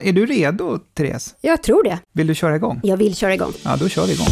Är du redo, Therese? Jag tror det. Vill du köra igång? Jag vill köra igång. Ja, då kör vi igång.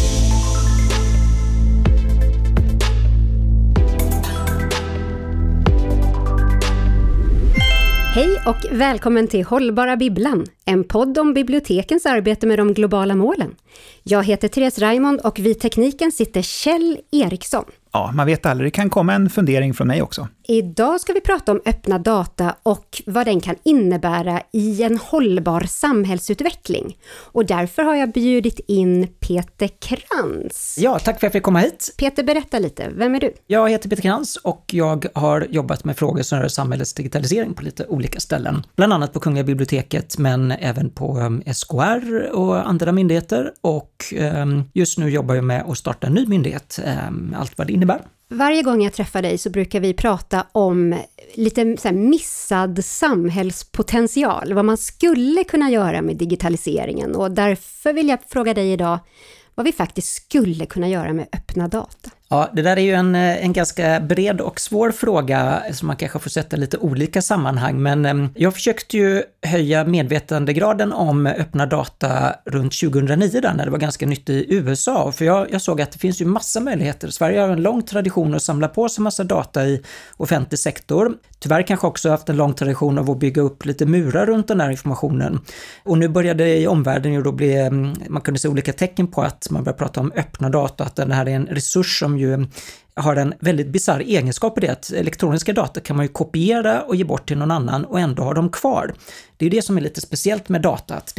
Hej och välkommen till Hållbara Bibblan, en podd om bibliotekens arbete med de globala målen. Jag heter Therese Raymond och vid tekniken sitter Kjell Eriksson. Ja, man vet aldrig. Det kan komma en fundering från mig också. Idag ska vi prata om öppna data och vad den kan innebära i en hållbar samhällsutveckling. Och därför har jag bjudit in Peter Krantz. Ja, tack för att jag fick komma hit. Peter, berätta lite. Vem är du? Jag heter Peter Krantz och jag har jobbat med frågor som rör samhällets digitalisering på lite olika ställen. Bland annat på Kungliga biblioteket men även på SKR och andra myndigheter. Och just nu jobbar jag med att starta en ny myndighet. Allt vad det innebär. Varje gång jag träffar dig så brukar vi prata om lite så här missad samhällspotential. Vad man skulle kunna göra med digitaliseringen. Och därför vill jag fråga dig idag vad vi faktiskt skulle kunna göra med öppna data. Ja, det där är ju en ganska bred och svår fråga som man kanske får sätta lite olika sammanhang. Men jag försökte ju höja medvetandegraden om öppna data runt 2009 där, när det var ganska nytt i USA. För jag såg att det finns ju massa möjligheter. Sverige har en lång tradition att samla på sig massa data i offentlig sektor. Tyvärr kanske också haft en lång tradition av att bygga upp lite murar runt den här informationen. Och nu började det i omvärlden ju då man kunde se olika tecken på att man börjar prata om öppna data, att den här är en resurs som ju har en väldigt bizarr egenskap i det, att elektroniska data kan man ju kopiera och ge bort till någon annan och ändå ha dem kvar. Det är det som är lite speciellt med data, att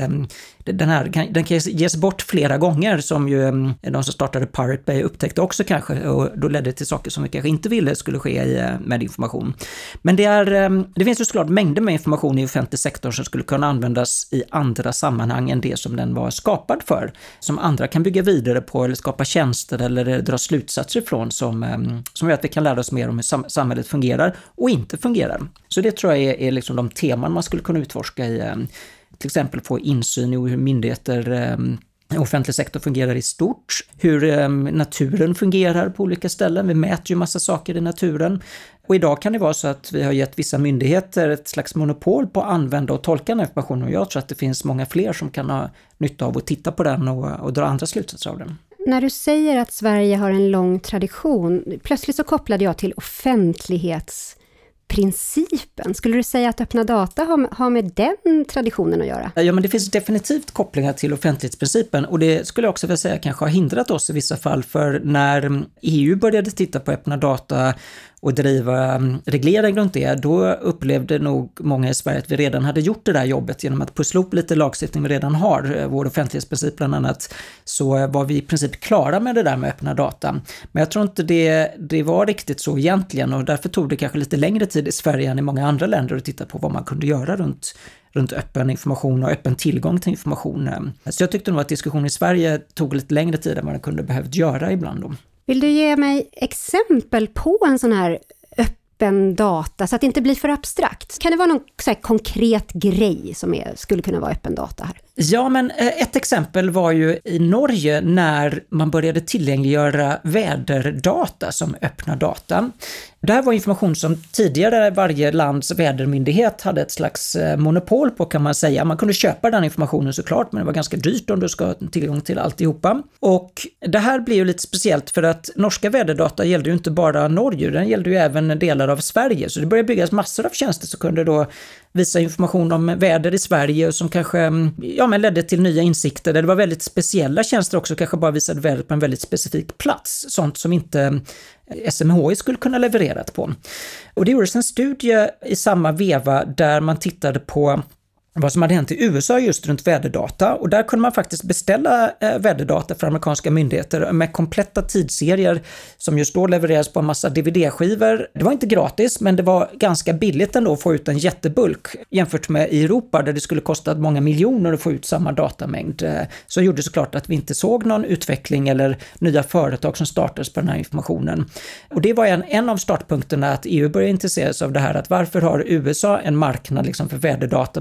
den kan ges bort flera gånger, som ju de som startade Pirate Bay upptäckte också kanske, och då ledde det till saker som vi kanske inte ville skulle ske med information. Men det finns ju såklart mängder med information i offentlig sektor som skulle kunna användas i andra sammanhang än det som den var skapad för, som andra kan bygga vidare på eller skapa tjänster eller dra slutsatser ifrån som gör att vi kan lära oss mer om hur samhället fungerar och inte fungerar. Så det tror jag är liksom de teman man skulle kunna utforska i, till exempel få insyn i hur myndigheter offentlig sektor fungerar i stort, hur naturen fungerar på olika ställen. Vi mäter ju massa saker i naturen. Och idag kan det vara så att vi har gett vissa myndigheter ett slags monopol på att använda och tolka den informationen. Och jag tror att det finns många fler som kan ha nytta av att titta på den och dra andra slutsatser av den. När du säger att Sverige har en lång tradition, plötsligt så kopplade jag till offentlighetsprincipen. Skulle du säga att öppna data har med den traditionen att göra? Ja, men det finns definitivt kopplingar till offentlighetsprincipen, och det skulle jag också vilja säga kanske har hindrat oss i vissa fall, för när EU började titta på öppna data och driva reglering runt det, då upplevde nog många i Sverige att vi redan hade gjort det där jobbet genom att pussla upp lite lagstiftning vi redan har, vår offentlighetsprincip bland annat, så var vi i princip klara med det där med öppna data. Men jag tror inte det var riktigt så egentligen, och därför tog det kanske lite längre tid i Sverige än i många andra länder att titta på vad man kunde göra runt öppen information och öppen tillgång till information. Så jag tyckte nog att diskussionen i Sverige tog lite längre tid än vad den kunde behövt göra ibland då. Vill du ge mig exempel på en sån här öppen data så att det inte blir för abstrakt? Kan det vara någon så här konkret grej som skulle kunna vara öppen data här? Ja, men ett exempel var ju i Norge när man började tillgängliggöra väderdata som öppna data. Det här var information som tidigare varje lands vädermyndighet hade ett slags monopol på, kan man säga. Man kunde köpa den informationen såklart, men det var ganska dyrt om du ska ha tillgång till alltihopa. Och det här blir ju lite speciellt för att norska väderdata gällde ju inte bara Norge, den gällde ju även delar av Sverige. Så det började byggas massor av tjänster som kunde då visa information om väder i Sverige och som kanske ledde till nya insikter. Det var väldigt speciella tjänster också, kanske bara visade vädret på en väldigt specifik plats. Sånt som inte SMHI skulle kunna levererat på. Och det gjordes en studie i samma veva där man tittade på vad som hade hänt i USA just runt väderdata, och där kunde man faktiskt beställa väderdata för amerikanska myndigheter med kompletta tidsserier som just då levereras på en massa DVD-skivor. Det var inte gratis, men det var ganska billigt ändå att få ut en jättebulk jämfört med i Europa där det skulle kosta många miljoner att få ut samma datamängd. Så gjorde såklart att vi inte såg någon utveckling eller nya företag som startades på den här informationen. Och det var en av startpunkterna att EU började intressera sig av det här, att varför har USA en marknad liksom för väderdata med massa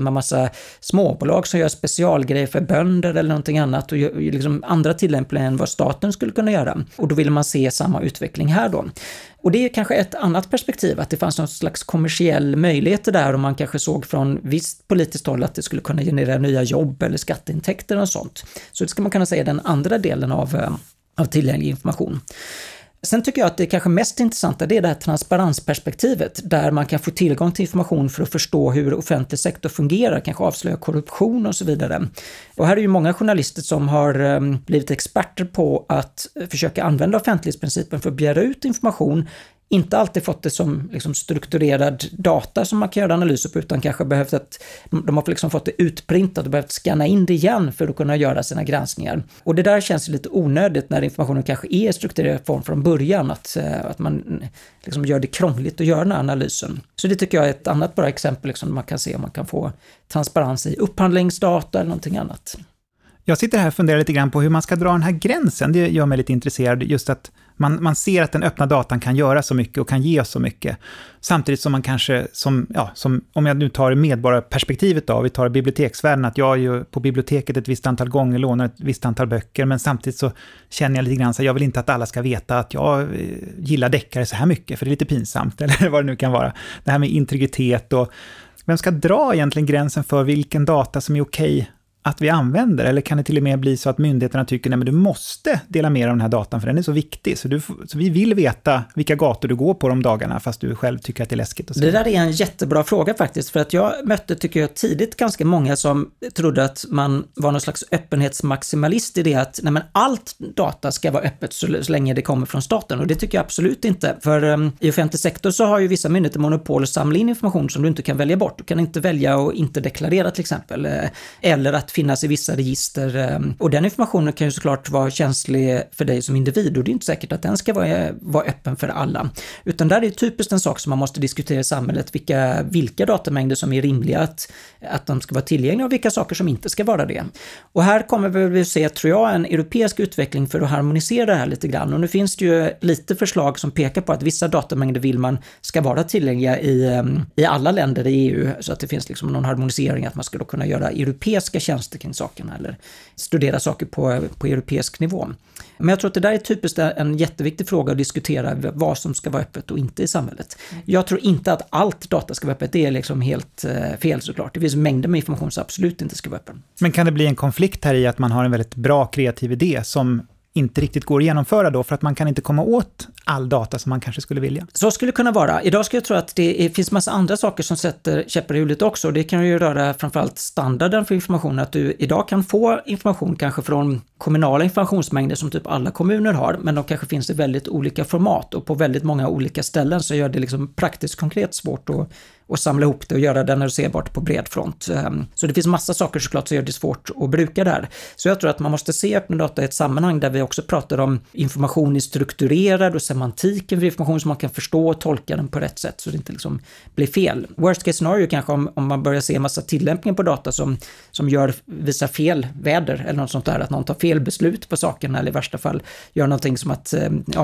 massa småbolag som gör specialgrejer för bönder eller någonting annat och liksom andra tillämpningar än vad staten skulle kunna göra. Och då vill man se samma utveckling här då. Och det är kanske ett annat perspektiv, att det fanns någon slags kommersiell möjlighet där och man kanske såg från visst politiskt håll att det skulle kunna generera nya jobb eller skatteintäkter och sånt. Så det ska man kunna säga den andra delen av tillgänglig information. Sen tycker jag att det kanske mest intressanta det är det här transparensperspektivet där man kan få tillgång till information för att förstå hur offentlig sektor fungerar, kanske avslöja korruption och så vidare. Och här är ju många journalister som har blivit experter på att försöka använda offentlighetsprincipen för att begära ut information. Inte alltid fått det som liksom strukturerad data som man kan göra analyser på, utan kanske behövt att de har liksom fått det utprintat och behövt scanna in det igen för att kunna göra sina granskningar. Och det där känns lite onödigt när informationen kanske är strukturerad form från början, att man liksom gör det krångligt att göra den här analysen. Så det tycker jag är ett annat bra exempel liksom, man kan se om man kan få transparens i upphandlingsdata eller någonting annat. Jag sitter här och funderar lite grann på hur man ska dra den här gränsen. Det gör mig lite intresserad, just att man ser att den öppna datan kan göra så mycket och kan ge oss så mycket. Samtidigt som man kanske, som om jag nu tar medborgarperspektivet då, vi tar biblioteksvärlden, att jag är ju på biblioteket ett visst antal gånger lånar ett visst antal böcker, men samtidigt så känner jag lite grann så jag vill inte att alla ska veta att jag gillar deckare så här mycket, för det är lite pinsamt, eller vad det nu kan vara. Det här med integritet och vem ska dra egentligen gränsen för vilken data som är okej att vi använder, eller kan det till och med bli så att myndigheterna tycker nej men du måste dela med dig av den här datan för den är så viktig, så vi vill veta vilka gator du går på de dagarna fast du själv tycker att det är läskigt. Och så. Det där är en jättebra fråga faktiskt, för att jag mötte, tycker jag, tidigt ganska många som trodde att man var någon slags öppenhetsmaximalist i det att nej men allt data ska vara öppet så länge det kommer från staten, och det tycker jag absolut inte, för i offentlig sektor så har ju vissa myndigheter monopol att samla in information som du inte kan välja bort. Du kan inte välja att inte deklarera till exempel, eller att finnas i vissa register, och den informationen kan ju såklart vara känslig för dig som individ, och det är inte säkert att den ska vara öppen för alla, utan där är det typiskt en sak som man måste diskutera i samhället, vilka datamängder som är rimliga att de ska vara tillgängliga och vilka saker som inte ska vara det. Och här kommer vi se, tror jag, en europeisk utveckling för att harmonisera det här lite grann, och nu finns det ju lite förslag som pekar på att vissa datamängder vill man ska vara tillgängliga i alla länder i EU, så att det finns liksom någon harmonisering, att man ska då kunna göra europeiska tjänster kring sakerna eller studera saker på europeisk nivå. Men jag tror att det där är typiskt en jätteviktig fråga att diskutera, vad som ska vara öppet och inte i samhället. Jag tror inte att allt data ska vara öppet, det är liksom helt fel såklart. Det finns mängder med information som absolut inte ska vara öppen. Men kan det bli en konflikt här i att man har en väldigt bra kreativ idé som inte riktigt går att genomföra då, för att man kan inte komma åt all data som man kanske skulle vilja? Så skulle det kunna vara. Idag skulle jag tro att det finns massa andra saker som sätter käppar i hjulet också. Det kan ju röra framförallt standarden för information, att du idag kan få information kanske från kommunala informationsmängder som typ alla kommuner har, men de kanske finns i väldigt olika format och på väldigt många olika ställen, så gör det liksom praktiskt konkret svårt att samla ihop det och göra det analyserbart på bred front. Så det finns massa saker såklart som gör det svårt att bruka det här. Så jag tror att man måste se öppna data i ett sammanhang där vi också pratar om information i strukturerad och semantiken för information som man kan förstå och tolka den på rätt sätt så det inte liksom blir fel. Worst case scenario kanske om man börjar se massa tillämpningar på data som visar fel väder eller något sånt där, att någon tar fel beslut på sakerna eller i värsta fall gör någonting som att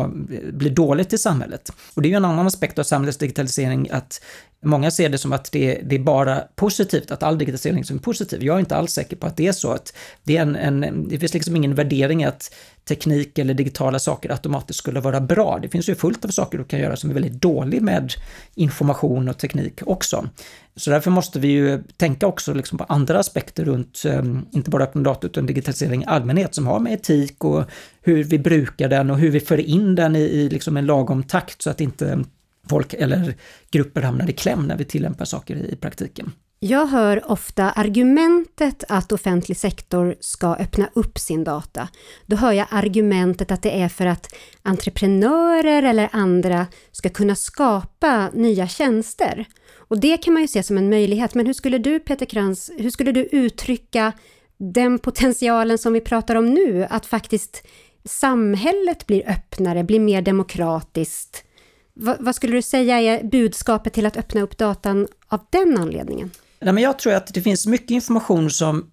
blir dåligt i samhället. Och det är ju en annan aspekt av samhällets digitalisering, att många ser det som att det är bara positivt, att all digitalisering som är positiv. Jag är inte alls säker på att det är så. Att det är det finns liksom ingen värdering att teknik eller digitala saker automatiskt skulle vara bra. Det finns ju fullt av saker du kan göra som är väldigt dålig med information och teknik också. Så därför måste vi ju tänka också liksom på andra aspekter runt, inte bara öppen data utan digitalisering i allmänhet, som har med etik och hur vi brukar den och hur vi för in den i liksom en lagom takt så att inte folk eller grupper hamnar i kläm när vi tillämpar saker i praktiken. Jag hör ofta argumentet att offentlig sektor ska öppna upp sin data. Då hör jag argumentet att det är för att entreprenörer eller andra ska kunna skapa nya tjänster. Och det kan man ju se som en möjlighet. Men hur skulle du, Peter Krantz, uttrycka den potentialen som vi pratar om nu? Att faktiskt samhället blir öppnare, blir mer demokratiskt. Vad skulle du säga är budskapet till att öppna upp datan av den anledningen? Nej, men jag tror att det finns mycket information som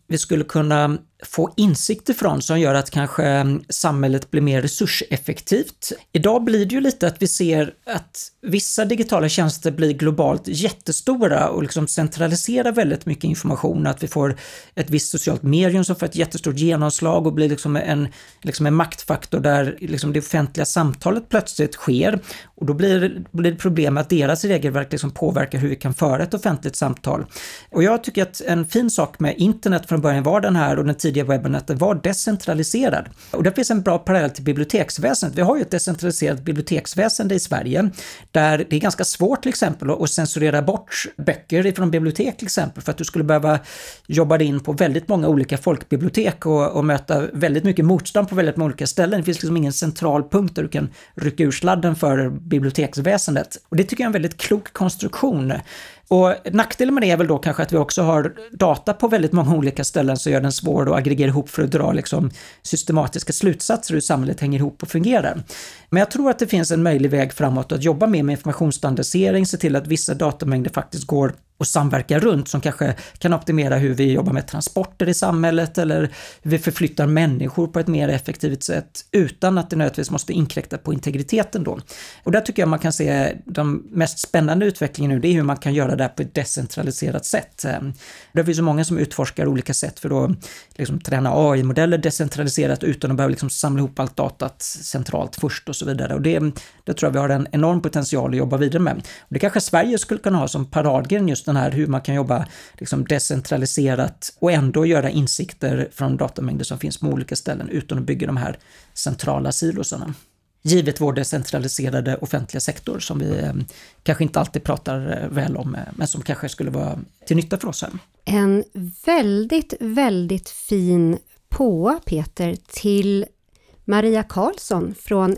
vi skulle kunna få insikt ifrån som gör att kanske samhället blir mer resurseffektivt. Idag blir det ju lite att vi ser att vissa digitala tjänster blir globalt jättestora och liksom centraliserar väldigt mycket information. Att vi får ett visst socialt medium som får ett jättestort genomslag och blir liksom en maktfaktor där liksom det offentliga samtalet plötsligt sker. Och då blir det problem att deras regelverk liksom påverkar hur vi kan föra ett offentligt samtal. Och jag tycker att en fin sak med internet från början var den här och den tidiga webbnätet var decentraliserad. Och det finns en bra parallell till biblioteksväsendet. Vi har ju ett decentraliserat biblioteksväsende i Sverige där det är ganska svårt till exempel att censurera bort böcker ifrån bibliotek till exempel för att du skulle behöva jobba in på väldigt många olika folkbibliotek och möta väldigt mycket motstånd på väldigt många olika ställen. Det finns liksom ingen central punkt där du kan rycka ur sladden för biblioteksväsendet. Och det tycker jag är en väldigt klok konstruktion. Och nackdelen med det är väl då kanske att vi också har data på väldigt många olika ställen så gör den svår att aggregera ihop för att dra liksom systematiska slutsatser hur samhället hänger ihop och fungerar. Men jag tror att det finns en möjlig väg framåt att jobba med informationsstandardisering, se till att vissa datamängder faktiskt går och samverka runt som kanske kan optimera hur vi jobbar med transporter i samhället eller hur vi förflyttar människor på ett mer effektivt sätt utan att det nödvändigtvis måste inkräkta på integriteten då. Och där tycker jag man kan se de mest spännande utvecklingen nu, det är hur man kan göra det på ett decentraliserat sätt. Det finns så många som utforskar olika sätt för att liksom träna AI-modeller decentraliserat utan att behöva liksom samla ihop allt datat centralt först och så vidare. Och det tror jag vi har en enorm potential att jobba vidare med. Och det kanske Sverige skulle kunna ha som paradgren just den här hur man kan jobba liksom decentraliserat och ändå göra insikter från datamängder som finns på olika ställen utan att bygga de här centrala silosarna. Givet vår decentraliserade offentliga sektor som vi kanske inte alltid pratar väl om men som kanske skulle vara till nytta för oss här. En väldigt, väldigt fin påa, Peter, till Maria Karlsson från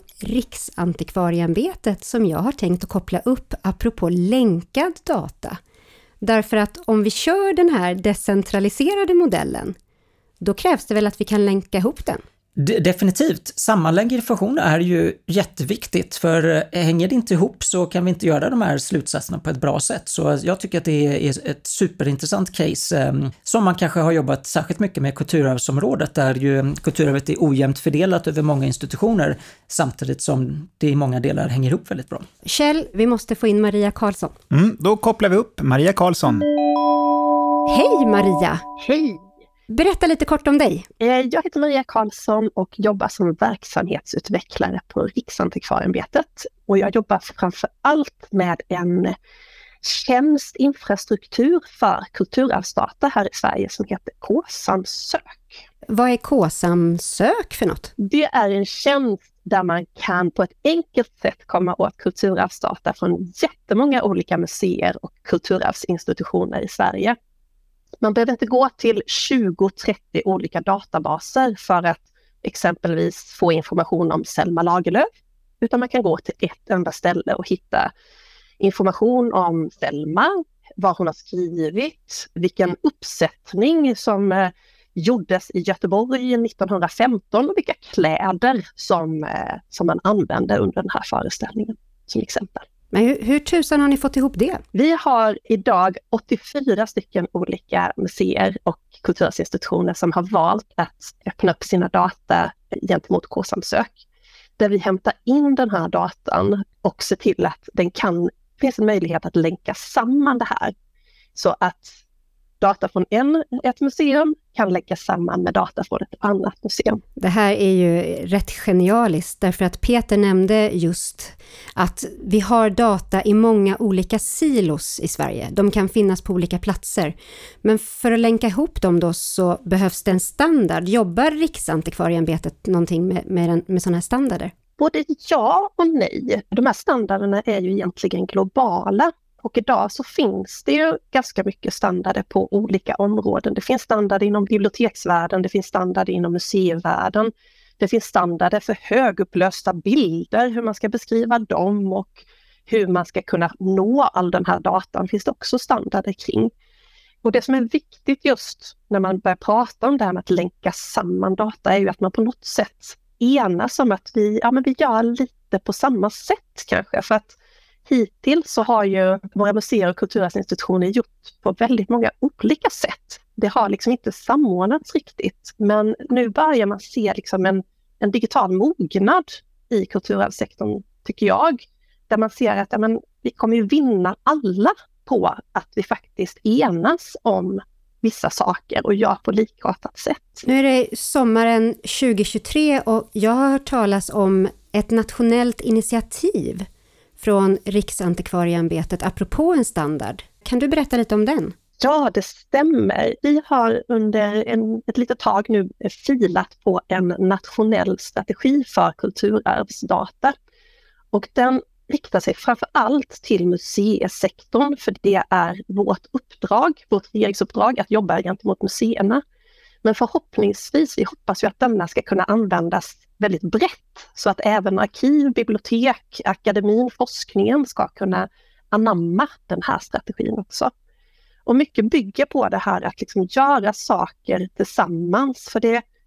Riksantikvarieämbetet som jag har tänkt att koppla upp apropå länkad data. Därför att om vi kör den här decentraliserade modellen, då krävs det väl att vi kan länka ihop den? Definitivt. Sammanlägg information är ju jätteviktigt för hänger det inte ihop så kan vi inte göra de här slutsatserna på ett bra sätt. Så jag tycker att det är ett superintressant case som man kanske har jobbat särskilt mycket med kulturarvsområdet där ju kulturarvet är ojämnt fördelat över många institutioner samtidigt som det i många delar hänger ihop väldigt bra. Kjell, vi måste få in Maria Karlsson. Då kopplar vi upp Maria Karlsson. Hej Maria! Hej! Berätta lite kort om dig. Jag heter Maria Karlsson och jobbar som verksamhetsutvecklare på Riksantikvarieämbetet. Och jag jobbar framför allt med en tjänstinfrastruktur för kulturarvsdata här i Sverige som heter KSAM-sök. Vad är KSAM-sök för något? Det är en tjänst där man kan på ett enkelt sätt komma åt kulturarvsdata från jättemånga olika museer och kulturarvsinstitutioner i Sverige. Man behöver inte gå till 20-30 olika databaser för att exempelvis få information om Selma Lagerlöf, utan man kan gå till ett enda ställe och hitta information om Selma, vad hon har skrivit, vilken uppsättning som gjordes i Göteborg 1915 och vilka kläder som man använde under den här föreställningen som exempel. Men hur tusan har ni fått ihop det? Vi har idag 84 stycken olika museer och kulturarvsinstitutioner som har valt att öppna upp sina data gentemot KSAM-sök. Där vi hämtar in den här datan och ser till att det finns en möjlighet att länka samman det här. Så att data från ett museum kan läggas samman med data från ett annat museum. Det här är ju rätt genialiskt därför att Peter nämnde just att vi har data i många olika silos i Sverige. De kan finnas på olika platser. Men för att länka ihop dem då så behövs det en standard. Jobbar Riksantikvarieämbetet någonting med sådana här standarder? Både ja och nej. De här standarderna är ju egentligen globala. Och idag så finns det ju ganska mycket standarder på olika områden. Det finns standarder inom biblioteksvärlden, det finns standarder inom museivärlden. Det finns standarder för högupplösta bilder, hur man ska beskriva dem och hur man ska kunna nå all den här datan finns det också standarder kring. Och det som är viktigt just när man börjar prata om det här med att länka samman data är ju att man på något sätt enas om att vi gör lite på samma sätt kanske. För att hittills så har ju våra museer och kulturarvsinstitutioner gjort på väldigt många olika sätt. det har liksom inte samordnats riktigt. Men nu börjar man se liksom en digital mognad i kulturarvssektorn, tycker jag. Där man ser att vi kommer ju vinna alla på att vi faktiskt enas om vissa saker och gör på likartat sätt. Nu är det sommaren 2023 och jag har hört talas om ett nationellt initiativ från Riksantikvarieämbetet apropå en standard. Kan du berätta lite om den? Ja, det stämmer. Vi har under ett litet tag nu filat på en nationell strategi för kulturarvsdata. Och den riktar sig framför allt till museisektorn, för det är vårt regeringsuppdrag att jobba gentemot museerna. Men förhoppningsvis, vi hoppas ju att denna ska kunna användas väldigt brett, så att även arkiv, bibliotek, akademin, forskningen ska kunna anamma den här strategin också. Och mycket bygger på det här att liksom göra saker tillsammans, för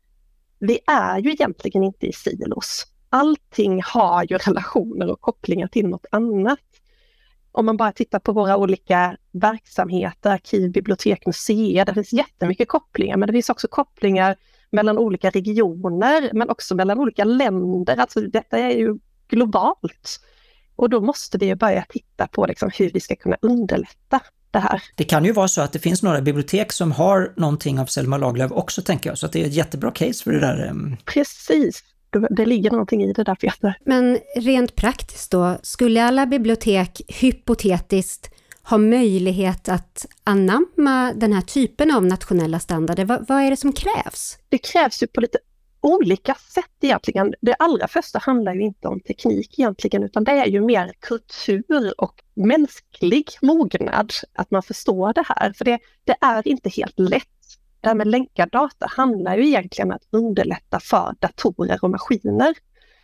vi är ju egentligen inte i silos. Allting har ju relationer och kopplingar till något annat. Om man bara tittar på våra olika verksamheter, arkiv, bibliotek, museer, det finns jättemycket kopplingar, men det finns också kopplingar mellan olika regioner, men också mellan olika länder. Alltså detta är ju globalt. Och då måste vi ju börja titta på liksom hur vi ska kunna underlätta det här. Det kan ju vara så att det finns några bibliotek som har någonting av Selma Lagerlöf också, tänker jag. Så att det är ett jättebra case för det där. Precis. Det ligger någonting i det där, Peter. Men rent praktiskt då, skulle alla bibliotek hypotetiskt ha möjlighet att anamma den här typen av nationella standarder? Vad är det som krävs? Det krävs ju på lite olika sätt egentligen. Det allra första handlar ju inte om teknik egentligen, utan det är ju mer kultur och mänsklig mognad, att man förstår det här. För det är inte helt lätt. Det här med länkad data handlar ju egentligen om att underlätta för datorer och maskiner.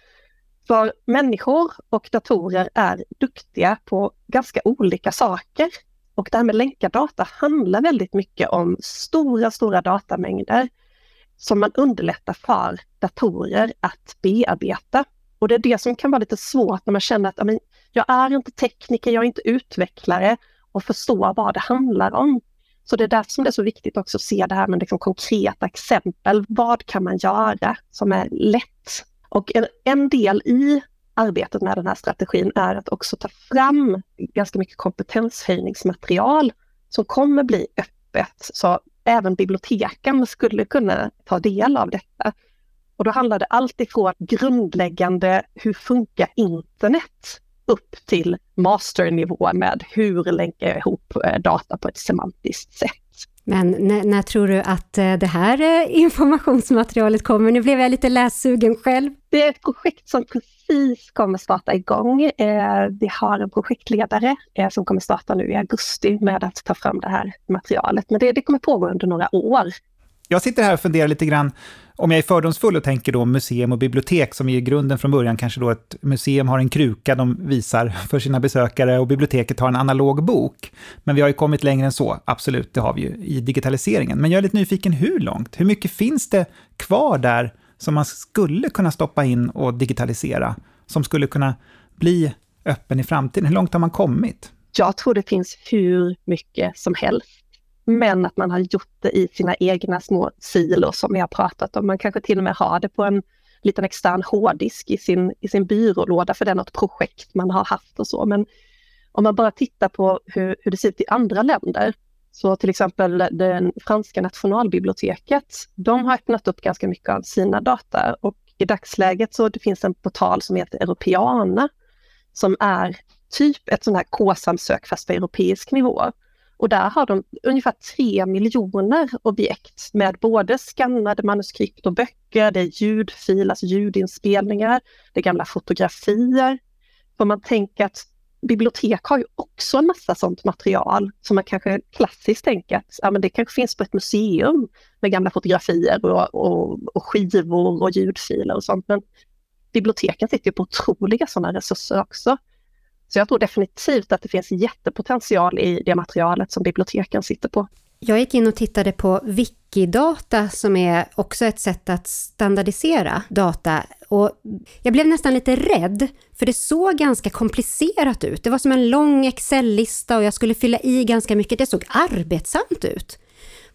För människor och datorer är duktiga på ganska olika saker. Och det här med länkad data handlar väldigt mycket om stora datamängder som man underlättar för datorer att bearbeta. Och det är det som kan vara lite svårt när man känner att jag är inte tekniker, jag är inte utvecklare och förstår vad det handlar om. Så det är därför som det är så viktigt också att se det här med liksom konkreta exempel. Vad kan man göra som är lätt? Och en del i arbetet med den här strategin är att också ta fram ganska mycket kompetenshöjningsmaterial som kommer bli öppet. Så även biblioteken skulle kunna ta del av detta. Och då handlar det alltid från grundläggande hur funkar internet upp till masternivå med hur länkar jag ihop data på ett semantiskt sätt. Men när tror du att det här informationsmaterialet kommer? Nu blev jag lite lässugen själv. Det är ett projekt som precis kommer starta igång. Vi har en projektledare som kommer starta nu i augusti med att ta fram det här materialet. Men det kommer pågå under några år. Jag sitter här och funderar lite grann, om jag är fördomsfull och tänker då museum och bibliotek, som i grunden från början kanske då ett museum har en kruka de visar för sina besökare och biblioteket har en analog bok. Men vi har ju kommit längre än så, absolut, det har vi ju i digitaliseringen. Men jag är lite nyfiken, hur långt? Hur mycket finns det kvar där som man skulle kunna stoppa in och digitalisera, som skulle kunna bli öppen i framtiden? Hur långt har man kommit? Jag tror det finns hur mycket som helst. Men att man har gjort det i sina egna små silos som vi har pratat om. Man kanske till och med har det på en liten extern hårddisk i sin byrålåda, för det är något projekt man har haft och så. Men om man bara tittar på hur det ser ut i andra länder, så till exempel det franska nationalbiblioteket, de har öppnat upp ganska mycket av sina data. Och i dagsläget så det finns en portal som heter Europeana, som är typ ett sånt här KSAM-sök fast på europeisk nivå. Och där har de ungefär 3 miljoner objekt med både skannade manuskript och böcker, det är ljudfiler, alltså ljudinspelningar, det är gamla fotografier. För man tänker att bibliotek har ju också en massa sånt material som man kanske klassiskt tänker att men det kanske finns på ett museum med gamla fotografier och skivor och ljudfiler och sånt. Men biblioteken sitter ju på otroliga sådana resurser också. Så jag tror definitivt att det finns jättepotential i det materialet som biblioteken sitter på. Jag gick in och tittade på Wikidata som är också ett sätt att standardisera data. Och jag blev nästan lite rädd för det såg ganska komplicerat ut. Det var som en lång Excel-lista och jag skulle fylla i ganska mycket. Det såg arbetsamt ut.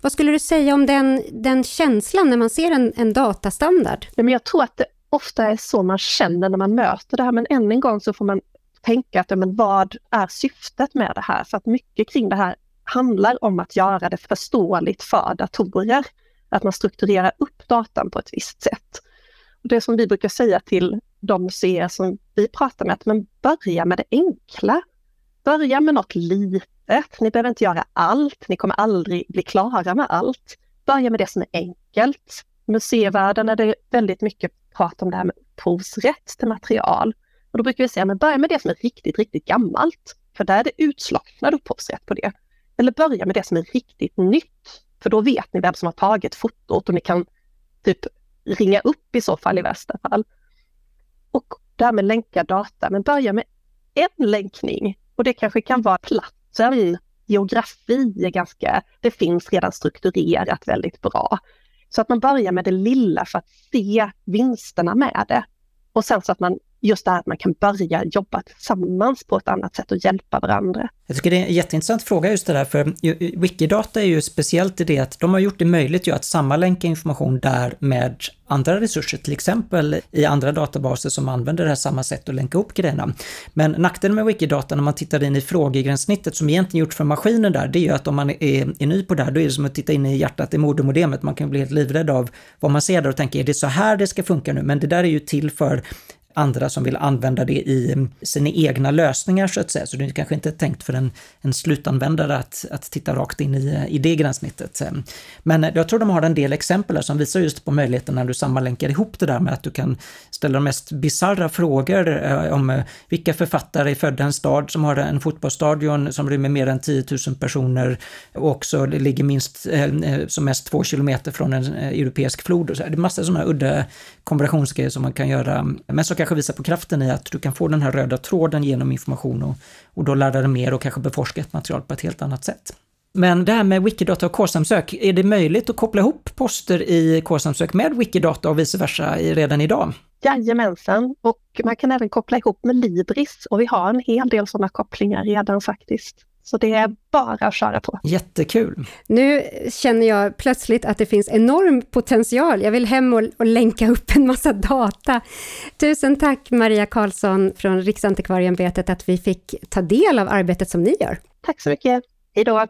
Vad skulle du säga om den känslan när man ser en datastandard? Men jag tror att det ofta är så man känner när man möter det här, men än en gång så får man tänka att men vad är syftet med det här? För att mycket kring det här handlar om att göra det förståeligt för datorer. Att man strukturerar upp datan på ett visst sätt. Och det som vi brukar säga till de museer som vi pratar med, att men börja med det enkla. Börja med något litet. Ni behöver inte göra allt. Ni kommer aldrig bli klara med allt. Börja med det som är enkelt. Museivärlden är det väldigt mycket prat om det här med upphovsrätt till material. Och då brukar vi säga, men börja med det som är riktigt, riktigt gammalt. För där är det utslagnad upphovsrätt på det. Eller börja med det som är riktigt nytt. För då vet ni vem som har tagit fotot och ni kan typ ringa upp i så fall i värsta fall. Och därmed länka data. Men börja med en länkning. Och det kanske kan vara platsen. Geografi är det finns redan strukturerat väldigt bra. Så att man börjar med det lilla för att se vinsterna med det. Och sen så att man just det här att man kan börja jobba tillsammans på ett annat sätt och hjälpa varandra. Jag tycker det är en jätteintressant fråga just det där, för Wikidata är ju speciellt i det att de har gjort det möjligt ju att sammanlänka information där med andra resurser, till exempel i andra databaser som använder det här samma sätt att länka upp grejerna. Men nackdelen med Wikidata när man tittar in i frågegränssnittet som egentligen gjort för maskinen där, det är ju att om man är ny på det här, då är det som att titta in i hjärtat i modermodemet. Man kan bli helt livrädd av vad man ser där och tänka, är det så här det ska funka nu? Men det där är ju till för andra som vill använda det i sina egna lösningar så att säga. Så det är kanske inte tänkt för en slutanvändare att titta rakt in i det gränssnittet. Men jag tror de har en del exempel som visar just på möjligheten när du sammanlänkar ihop det där med att du kan ställa de mest bizarra frågor om vilka författare är födda i en stad som har en fotbollsstadion som rymmer mer än 10 000 personer och också det ligger minst som mest 2 kilometer från en europeisk flod. Och så. Det är massor av sådana udda kombinationsgrejer som man kan göra, men så kanske visar på kraften i att du kan få den här röda tråden genom information och då lära dig mer och kanske beforska ett material på ett helt annat sätt. Men det här med Wikidata och K-samsök, är det möjligt att koppla ihop poster i K-samsök med Wikidata och vice versa redan idag? Jajamensan, och man kan även koppla ihop med Libris och vi har en hel del sådana kopplingar redan faktiskt. Så det är bara att köra på. Jättekul. Nu känner jag plötsligt att det finns enorm potential. Jag vill hem och länka upp en massa data. Tusen tack Maria Karlsson från Riksantikvarieämbetet att vi fick ta del av arbetet som ni gör. Tack så mycket. Hej då.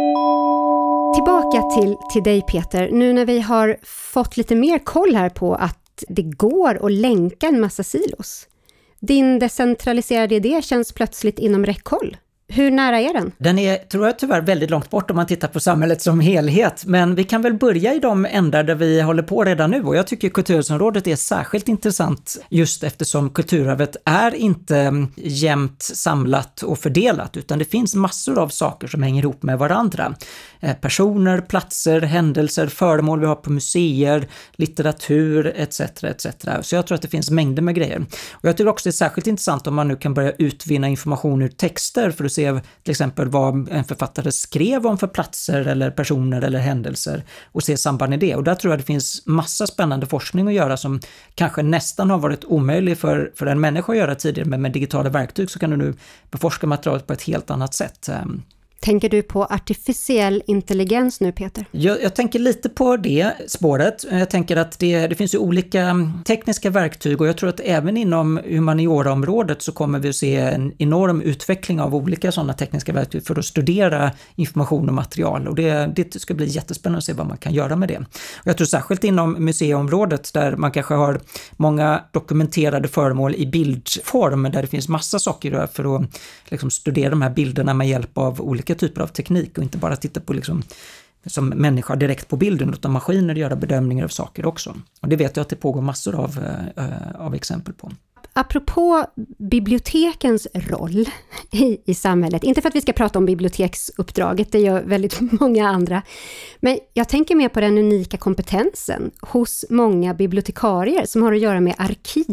Tillbaka till dig Peter. Nu när vi har fått lite mer koll här på att det går att länka en massa silos. Din decentraliserade idé känns plötsligt inom räckhåll. Hur nära är den? Den är, tror jag, tyvärr väldigt långt bort om man tittar på samhället som helhet. Men vi kan väl börja i de ändar där vi håller på redan nu. Och jag tycker kulturområdet är särskilt intressant just eftersom kulturarvet är inte jämnt samlat och fördelat. Utan det finns massor av saker som hänger ihop med varandra. Personer, platser, händelser, föremål vi har på museer, litteratur etc. etc. Så jag tror att det finns mängder med grejer. Och jag tycker också det är särskilt intressant om man nu kan börja utvinna information ur texter för att se till exempel vad en författare skrev om för platser eller personer eller händelser och se samband i det. Och där tror jag det finns massa spännande forskning att göra som kanske nästan har varit omöjlig för en människa att göra tidigare, men med digitala verktyg så kan du nu beforska materialet på ett helt annat sätt. Tänker du på artificiell intelligens nu, Peter? Jag tänker lite på det spåret. Jag tänker att det finns ju olika tekniska verktyg och jag tror att även inom humaniora-området så kommer vi att se en enorm utveckling av olika sådana tekniska verktyg för att studera information och material. Och det ska bli jättespännande att se vad man kan göra med det. Och jag tror särskilt inom museiområdet där man kanske har många dokumenterade föremål i bildform där det finns massa saker för att liksom studera de här bilderna med hjälp av olika typer av teknik och inte bara titta på liksom, som människa direkt på bilden utan maskiner göra bedömningar av saker också. Och det vet jag att det pågår massor av exempel på. Apropå bibliotekens roll i samhället, inte för att vi ska prata om biblioteksuppdraget, det gör väldigt många andra, men jag tänker mer på den unika kompetensen hos många bibliotekarier som har att göra med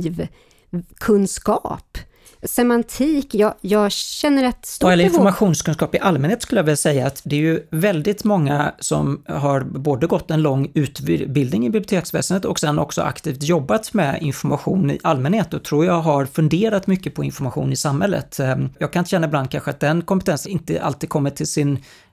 arkivkunskap. Semantik, jag känner ett stort eller informationskunskap i allmänhet skulle jag vilja säga att det är ju väldigt många som har både gått en lång utbildning i biblioteksväsendet och sen också aktivt jobbat med information i allmänhet och tror jag har funderat mycket på information i samhället. Jag kan känna ibland kanske att den kompetensen inte alltid kommer till sin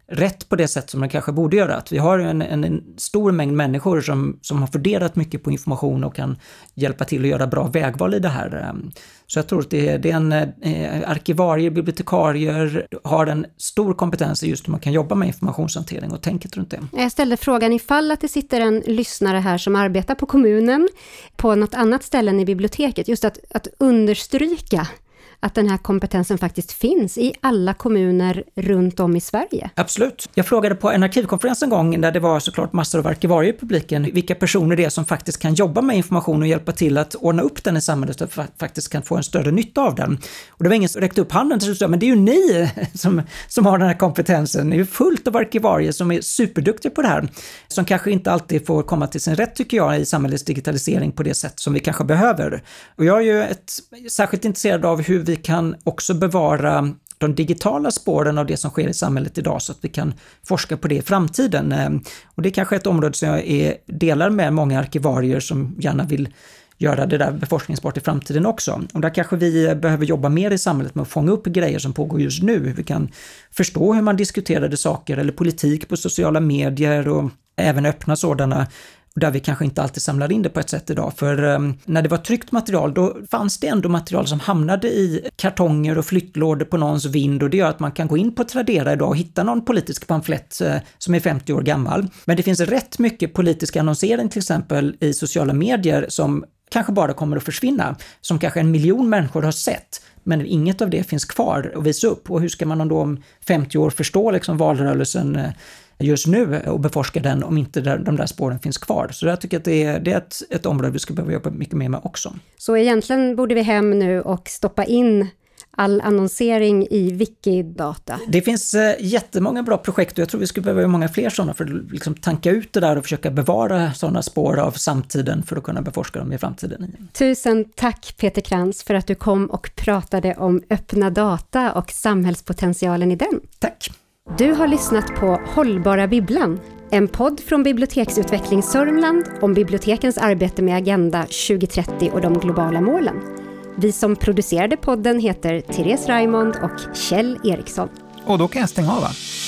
rätt på det sätt som den kanske borde göra. Att vi har en stor mängd människor som har fördelat mycket på information och kan hjälpa till att göra bra vägval i det här. Så jag tror att det är en arkivarier, bibliotekarier har en stor kompetens i just hur man kan jobba med informationshantering och tänket runt det. Jag ställde frågan ifall att det sitter en lyssnare här som arbetar på kommunen på något annat ställe än i biblioteket. Just att understryka att den här kompetensen faktiskt finns i alla kommuner runt om i Sverige. Absolut. Jag frågade på en arkivkonferens en gång där det var såklart massor av arkivarier i publiken vilka personer det är som faktiskt kan jobba med information och hjälpa till att ordna upp den i samhället så att faktiskt kan få en större nytta av den. Och det var ingen som räckte upp handen till så men det är ju ni som har den här kompetensen. Det är ju fullt av arkivarier som är superduktiga på det här. Som kanske inte alltid får komma till sin rätt tycker jag i samhällets digitalisering på det sätt som vi kanske behöver. Och jag är ju särskilt intresserad av hur vi kan också bevara de digitala spåren av det som sker i samhället idag så att vi kan forska på det i framtiden. Och det är kanske ett område som jag delar med många arkivarier som gärna vill göra det där beforskningsbart i framtiden också. Och där kanske vi behöver jobba mer i samhället med att fånga upp grejer som pågår just nu. Hur vi kan förstå hur man diskuterade saker eller politik på sociala medier och även öppna sådana där vi kanske inte alltid samlar in det på ett sätt idag. För när det var tryckt material då fanns det ändå material som hamnade i kartonger och flyttlådor på någons vind och det gör att man kan gå in på Tradera idag och hitta någon politisk pamflett som är 50 år gammal. Men det finns rätt mycket politisk annonsering till exempel i sociala medier som kanske bara kommer att försvinna. Som kanske 1 miljon människor har sett. Men inget av det finns kvar att visa upp. Och hur ska man då om 50 år förstå liksom valrörelsen just nu och beforska den om inte de där spåren finns kvar. Så jag tycker att det är ett område vi ska behöva jobba mycket mer med också. Så egentligen borde vi hem nu och stoppa in all annonsering i Wikidata. Det finns jättemånga bra projekt och jag tror vi skulle behöva många fler sådana för att liksom tanka ut det där och försöka bevara sådana spår av samtiden för att kunna beforska dem i framtiden. Tusen tack Peter Krantz för att du kom och pratade om öppna data och samhällspotentialen i den. Tack! Du har lyssnat på Hållbara bibblan, en podd från Biblioteksutveckling Sörmland om bibliotekens arbete med Agenda 2030 och de globala målen. Vi som producerade podden heter Therese Raymond och Kjell Eriksson. Och då kan jag stänga av va?